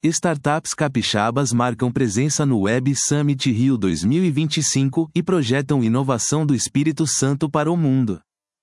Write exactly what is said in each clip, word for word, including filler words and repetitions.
Startups capixabas marcam presença no Web Summit Rio dois mil e vinte e cinco e projetam inovação do Espírito Santo para o mundo.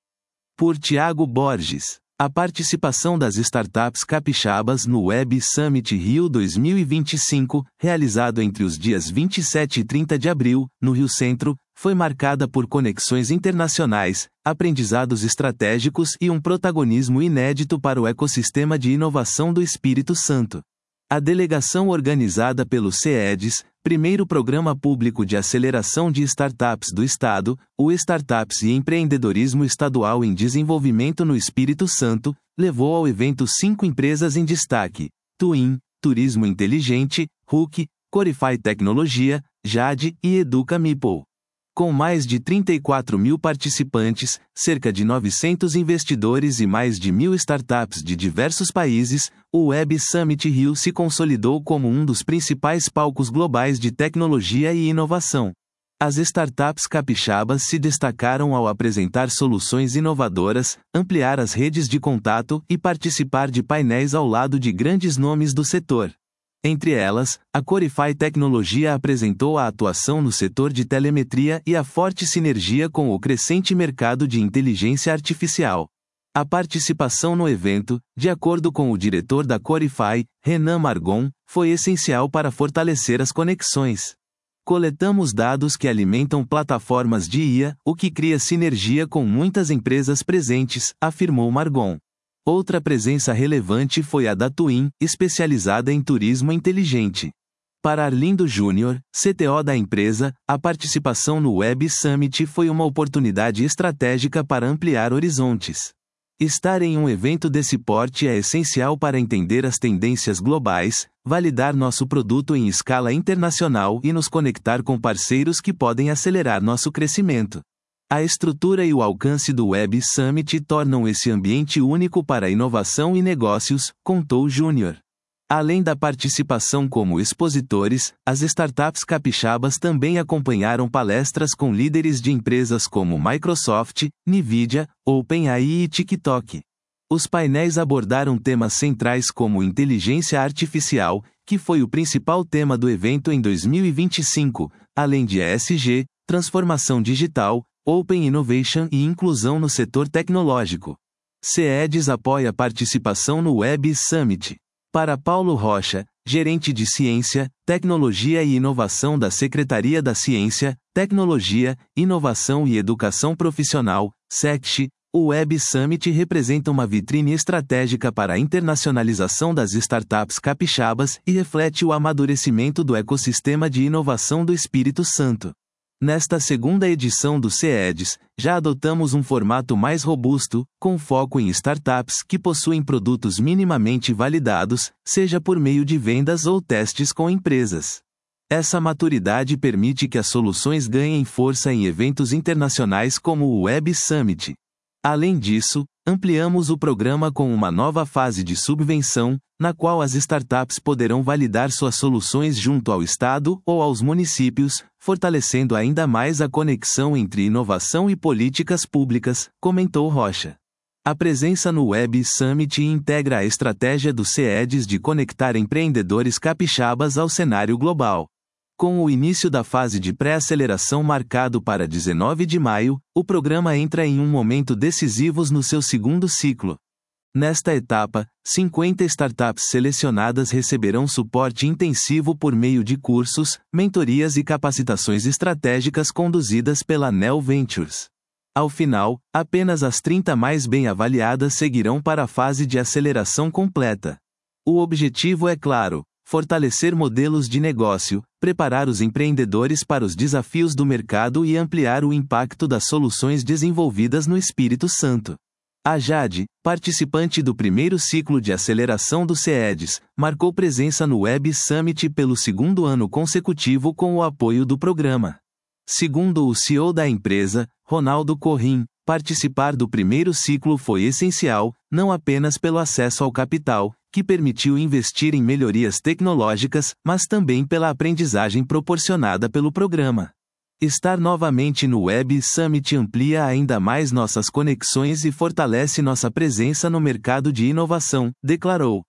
Por Tiago Borges. A participação das startups capixabas no Web Summit Rio dois mil e vinte e cinco, realizado entre os dias vinte e sete e trinta de abril, no Rio Centro, foi marcada por conexões internacionais, aprendizados estratégicos e um protagonismo inédito para o ecossistema de inovação do Espírito Santo. A delegação organizada pelo CEDES, primeiro programa público de aceleração de startups do Estado, o Startups e Empreendedorismo Estadual em Desenvolvimento no Espírito Santo, levou ao evento cinco empresas em destaque: Twin, Turismo Inteligente, Hook, Corify Tecnologia, Jade e Educa Meeple. Com mais de trinta e quatro mil participantes, cerca de novecentos investidores e mais de mil startups de diversos países, o Web Summit Rio se consolidou como um dos principais palcos globais de tecnologia e inovação. As startups capixabas se destacaram ao apresentar soluções inovadoras, ampliar as redes de contato e participar de painéis ao lado de grandes nomes do setor. Entre elas, a Corify Tecnologia apresentou a atuação no setor de telemetria e a forte sinergia com o crescente mercado de inteligência artificial. A participação no evento, de acordo com o diretor da Corify, Renan Margon, foi essencial para fortalecer as conexões. Coletamos dados que alimentam plataformas de I A, o que cria sinergia com muitas empresas presentes, afirmou Margon. Outra presença relevante foi a da Twin, especializada em turismo inteligente. Para Arlindo Júnior, C T O da empresa, a participação no Web Summit foi uma oportunidade estratégica para ampliar horizontes. Estar em um evento desse porte é essencial para entender as tendências globais, validar nosso produto em escala internacional e nos conectar com parceiros que podem acelerar nosso crescimento. A estrutura e o alcance do Web Summit tornam esse ambiente único para inovação e negócios, contou Júnior. Além da participação como expositores, as startups capixabas também acompanharam palestras com líderes de empresas como Microsoft, Nvidia, OpenAI e TikTok. Os painéis abordaram temas centrais como inteligência artificial, que foi o principal tema do evento em dois mil e vinte e cinco, além de E S G, transformação digital, Open Innovation e inclusão no setor tecnológico. CEDES apoia a participação no Web Summit. Para Paulo Rocha, gerente de Ciência, Tecnologia e Inovação da Secretaria da Ciência, Tecnologia, Inovação e Educação Profissional, SECT, o Web Summit representa uma vitrine estratégica para a internacionalização das startups capixabas e reflete o amadurecimento do ecossistema de inovação do Espírito Santo. Nesta segunda edição do CEDES, já adotamos um formato mais robusto, com foco em startups que possuem produtos minimamente validados, seja por meio de vendas ou testes com empresas. Essa maturidade permite que as soluções ganhem força em eventos internacionais como o Web Summit. Além disso, ampliamos o programa com uma nova fase de subvenção, na qual as startups poderão validar suas soluções junto ao Estado ou aos municípios, fortalecendo ainda mais a conexão entre inovação e políticas públicas, comentou Rocha. A presença no Web Summit integra a estratégia do CEDES de conectar empreendedores capixabas ao cenário global. Com o início da fase de pré-aceleração marcado para dezenove de maio, o programa entra em um momento decisivo no seu segundo ciclo. Nesta etapa, cinquenta startups selecionadas receberão suporte intensivo por meio de cursos, mentorias e capacitações estratégicas conduzidas pela Neo Ventures. Ao final, apenas as trinta mais bem avaliadas seguirão para a fase de aceleração completa. O objetivo é claro: fortalecer modelos de negócio, preparar os empreendedores para os desafios do mercado e ampliar o impacto das soluções desenvolvidas no Espírito Santo. A Jade, participante do primeiro ciclo de aceleração do CEDES, marcou presença no Web Summit pelo segundo ano consecutivo com o apoio do programa. Segundo o C E O da empresa, Ronaldo Corrim, participar do primeiro ciclo foi essencial, não apenas pelo acesso ao capital, que permitiu investir em melhorias tecnológicas, mas também pela aprendizagem proporcionada pelo programa. Estar novamente no Web Summit amplia ainda mais nossas conexões e fortalece nossa presença no mercado de inovação, declarou.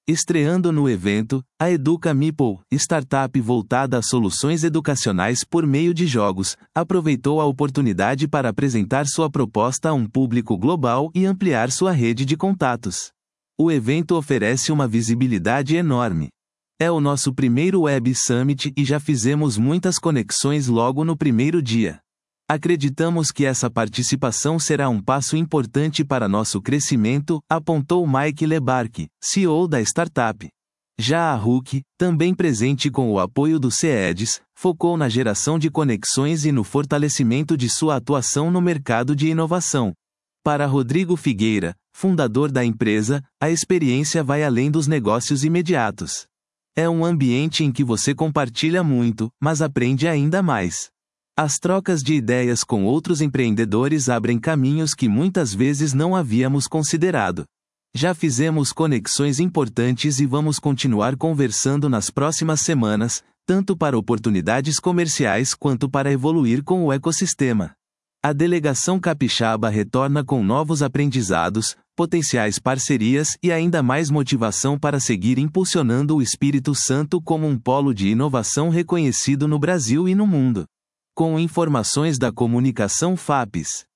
Estreando no evento, a Educa Meeple, startup voltada a soluções educacionais por meio de jogos, aproveitou a oportunidade para apresentar sua proposta a um público global e ampliar sua rede de contatos. O evento oferece uma visibilidade enorme. É o nosso primeiro Web Summit e já fizemos muitas conexões logo no primeiro dia. Acreditamos que essa participação será um passo importante para nosso crescimento, apontou Mike Lebarque, C E O da startup. Já a Hook, também presente com o apoio do CEDES, focou na geração de conexões e no fortalecimento de sua atuação no mercado de inovação. Para Rodrigo Figueira, fundador da empresa, a experiência vai além dos negócios imediatos. É um ambiente em que você compartilha muito, mas aprende ainda mais. As trocas de ideias com outros empreendedores abrem caminhos que muitas vezes não havíamos considerado. Já fizemos conexões importantes e vamos continuar conversando nas próximas semanas, tanto para oportunidades comerciais quanto para evoluir com o ecossistema. A delegação capixaba retorna com novos aprendizados, potenciais parcerias e ainda mais motivação para seguir impulsionando o Espírito Santo como um polo de inovação reconhecido no Brasil e no mundo. Com informações da Comunicação F A P E S.